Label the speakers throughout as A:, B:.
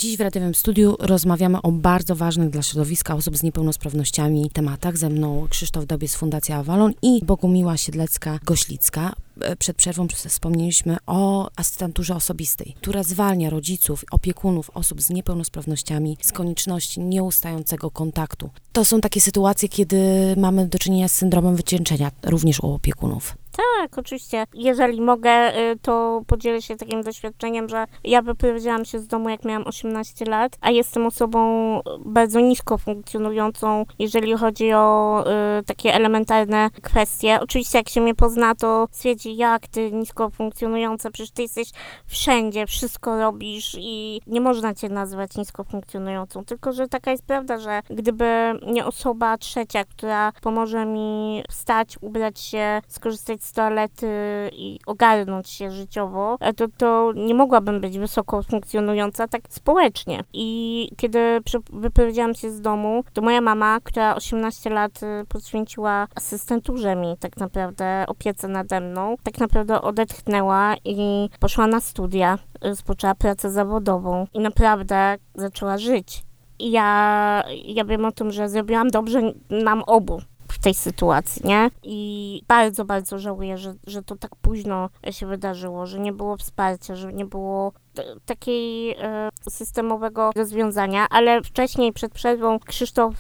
A: Dziś w Radiowym Studiu rozmawiamy o bardzo ważnych dla środowiska osób z niepełnosprawnościami tematach. Ze mną Krzysztof Dobiec, Fundacja Avalon i Bogumiła Siedlecka-Goślicka. Przed przerwą wspomnieliśmy o asystenturze osobistej, która zwalnia rodziców, opiekunów osób z niepełnosprawnościami z konieczności nieustającego kontaktu. To są takie sytuacje, kiedy mamy do czynienia z syndromem wycieńczenia, również u opiekunów.
B: Tak, oczywiście. Jeżeli mogę, to podzielę się takim doświadczeniem, że ja wyprowadziłam się z domu, jak miałam 18 lat, a jestem osobą bardzo nisko funkcjonującą, jeżeli chodzi o takie elementarne kwestie. Oczywiście, jak się mnie pozna, to stwierdzi, jak ty nisko funkcjonująca, przecież ty jesteś wszędzie, wszystko robisz i nie można cię nazwać nisko funkcjonującą. Tylko że taka jest prawda, że gdyby nie osoba trzecia, która pomoże mi wstać, ubrać się, skorzystać z toalety i ogarnąć się życiowo, to nie mogłabym być wysoko funkcjonująca tak społecznie. I kiedy wyprowadziłam się z domu, to moja mama, która 18 lat poświęciła asystenturze mi tak naprawdę, opiece nade mną, tak naprawdę odetchnęła i poszła na studia, rozpoczęła pracę zawodową i naprawdę zaczęła żyć. I ja wiem o tym, że zrobiłam dobrze nam obu w tej sytuacji, nie? I bardzo, bardzo żałuję, że to tak późno się wydarzyło, że nie było wsparcia, że nie było takiej systemowego rozwiązania, ale wcześniej przed przerwą Krzysztof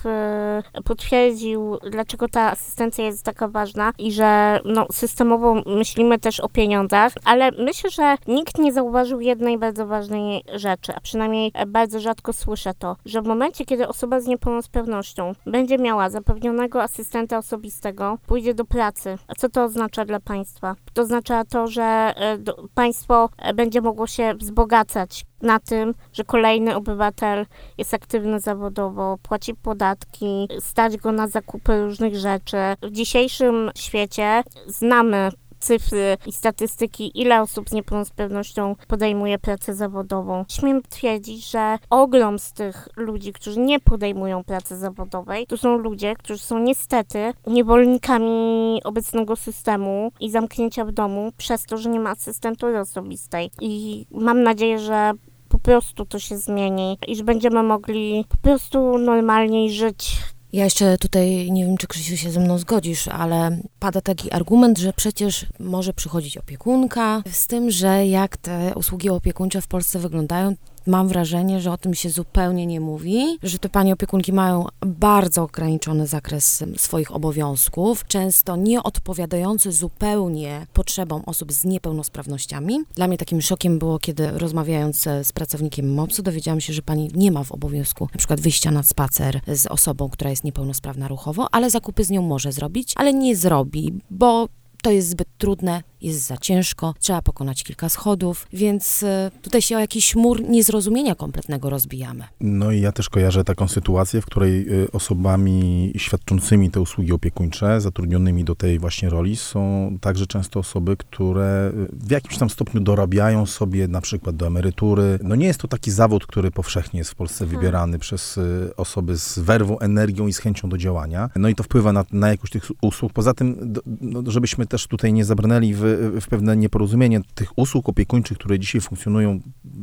B: potwierdził, dlaczego ta asystencja jest taka ważna i że systemowo myślimy też o pieniądzach, ale myślę, że nikt nie zauważył jednej bardzo ważnej rzeczy, a przynajmniej bardzo rzadko słyszę to, że w momencie, kiedy osoba z niepełnosprawnością będzie miała zapewnionego asystenta osobistego, pójdzie do pracy. A co to oznacza dla państwa? To oznacza to, że państwo będzie mogło się wzbogacać na tym, że kolejny obywatel jest aktywny zawodowo, płaci podatki, stać go na zakupy różnych rzeczy. W dzisiejszym świecie znamy cyfry i statystyki, ile osób z niepełnosprawnością podejmuje pracę zawodową. Śmiem twierdzić, że ogrom z tych ludzi, którzy nie podejmują pracy zawodowej, to są ludzie, którzy są niestety niewolnikami obecnego systemu i zamknięcia w domu przez to, że nie ma asystentury osobistej. I mam nadzieję, że po prostu to się zmieni i że będziemy mogli po prostu normalniej żyć.
A: Ja jeszcze tutaj, nie wiem, czy Krzysiu się ze mną zgodzisz, ale pada taki argument, że przecież może przychodzić opiekunka, z tym, że jak te usługi opiekuńcze w Polsce wyglądają, mam wrażenie, że o tym się zupełnie nie mówi, że te panie opiekunki mają bardzo ograniczony zakres swoich obowiązków, często nie odpowiadający zupełnie potrzebom osób z niepełnosprawnościami. Dla mnie takim szokiem było, kiedy rozmawiając z pracownikiem MOPS-u, dowiedziałam się, że pani nie ma w obowiązku na przykład wyjścia na spacer z osobą, która jest niepełnosprawna ruchowo, ale zakupy z nią może zrobić, ale nie zrobi, bo to jest zbyt trudne, jest za ciężko, trzeba pokonać kilka schodów, więc tutaj się o jakiś mur niezrozumienia kompletnego rozbijamy.
C: No i ja też kojarzę taką sytuację, w której osobami świadczącymi te usługi opiekuńcze, zatrudnionymi do tej właśnie roli, są także często osoby, które w jakimś tam stopniu dorabiają sobie na przykład do emerytury. No nie jest to taki zawód, który powszechnie jest w Polsce wybierany przez osoby z werwą, energią i z chęcią do działania. No i to wpływa na jakość tych usług. Poza tym, żebyśmy też tutaj nie zabrnęli w pewne nieporozumienie tych usług opiekuńczych, które dzisiaj funkcjonują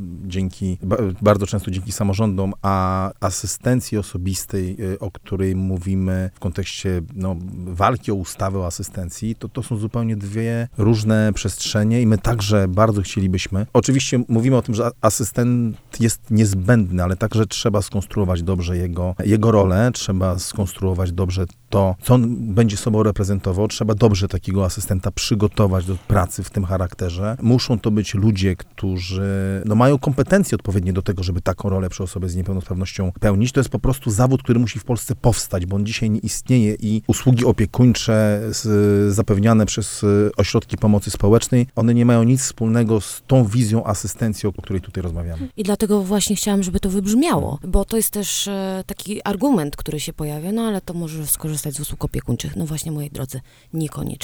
C: bardzo często dzięki samorządom, a asystencji osobistej, o której mówimy w kontekście walki o ustawę o asystencji, to są zupełnie dwie różne przestrzenie i my także bardzo chcielibyśmy. Oczywiście mówimy o tym, że asystent jest niezbędny, ale także trzeba skonstruować dobrze jego rolę, trzeba skonstruować dobrze to, co on będzie sobą reprezentował. Trzeba dobrze takiego asystenta przygotować do pracy w tym charakterze. Muszą to być ludzie, którzy mają kompetencje odpowiednie do tego, żeby taką rolę przy osobie z niepełnosprawnością pełnić. To jest po prostu zawód, który musi w Polsce powstać, bo on dzisiaj nie istnieje i usługi opiekuńcze zapewniane przez ośrodki pomocy społecznej, one nie mają nic wspólnego z tą wizją asystencji, o której tutaj rozmawiamy.
A: I dlatego właśnie chciałam, żeby to wybrzmiało, bo to jest też taki argument, który się pojawia, ale to może skorzystać z usług opiekuńczych. No właśnie, moi drodzy, niekoniecznie.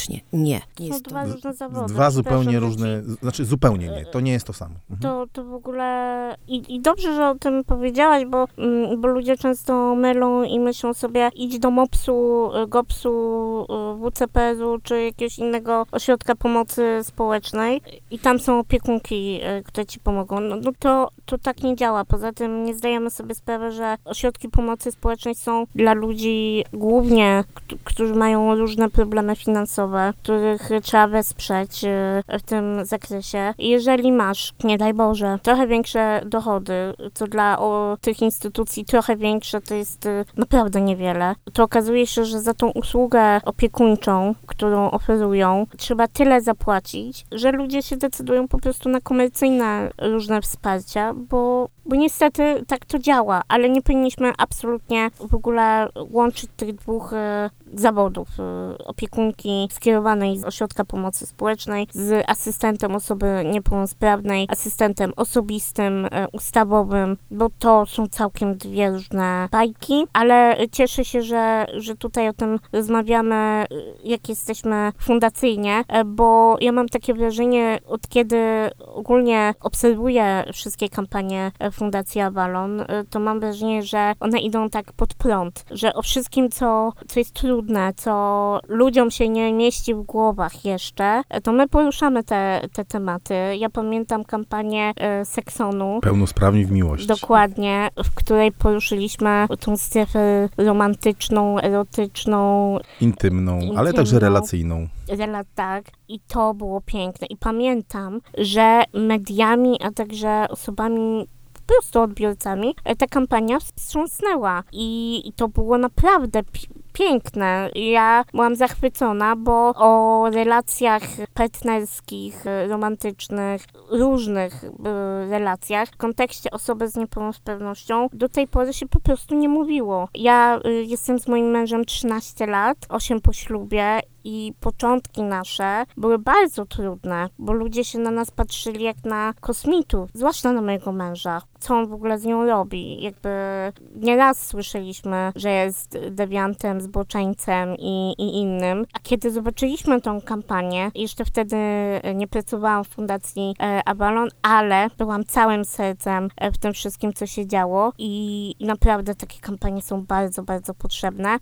A: Nie. Nie
B: są
A: jest to.
B: dwa różne zawody.
C: Dwa zupełnie
B: Przepraszam,
C: różne, znaczy zupełnie nie, to nie jest to samo.
B: To w ogóle... I dobrze, że o tym powiedziałaś, bo ludzie często mylą i myślą sobie, idź do MOPS-u, GOPS-u, WCPS-u czy jakiegoś innego ośrodka pomocy społecznej i tam są opiekunki, które ci pomogą. No to tak nie działa. Poza tym nie zdajemy sobie sprawy, że ośrodki pomocy społecznej są dla ludzi głównie, którzy mają różne problemy finansowe, których trzeba wesprzeć w tym zakresie. Jeżeli masz, nie daj Boże, trochę większe dochody, co dla tych instytucji trochę większe, to jest naprawdę niewiele, to okazuje się, że za tą usługę opiekuńczą, którą oferują, trzeba tyle zapłacić, że ludzie się decydują po prostu na komercyjne różne wsparcia, bo niestety tak to działa, ale nie powinniśmy absolutnie w ogóle łączyć tych dwóch zawodów. Opiekunki skierowanej z ośrodka pomocy społecznej z asystentem osoby niepełnosprawnej, asystentem osobistym, ustawowym, bo to są całkiem dwie różne bajki, ale cieszę się, że tutaj o tym rozmawiamy, jak jesteśmy fundacyjnie, bo ja mam takie wrażenie, od kiedy ogólnie obserwuję wszystkie kampanie Fundacji Avalon, to mam wrażenie, że one idą tak pod prąd, że o wszystkim, co jest trudne, co ludziom się nie mieści w głowach jeszcze, to my poruszamy te tematy. Ja pamiętam kampanię Seksonu.
C: Pełnosprawni w miłości.
B: Dokładnie, w której poruszyliśmy tą strefę romantyczną, erotyczną.
C: Intymną, ale także relacyjną.
B: Tak. I to było piękne. I pamiętam, że mediami, a także osobami po prostu odbiorcami, ta kampania wstrząsnęła. I to było naprawdę piękne. Ja byłam zachwycona, bo o relacjach partnerskich, romantycznych, różnych relacjach w kontekście osoby z niepełnosprawnością do tej pory się po prostu nie mówiło. Ja jestem z moim mężem 13 lat, 8 po ślubie i początki nasze były bardzo trudne, bo ludzie się na nas patrzyli jak na kosmitów, zwłaszcza na mojego męża. Co on w ogóle z nią robi? Jakby nieraz słyszeliśmy, że jest dewiantem, zboczeńcem i innym. A kiedy zobaczyliśmy tą kampanię, jeszcze wtedy nie pracowałam w Fundacji Avalon, ale byłam całym sercem w tym wszystkim, co się działo i naprawdę takie kampanie są bardzo, bardzo potrzebne.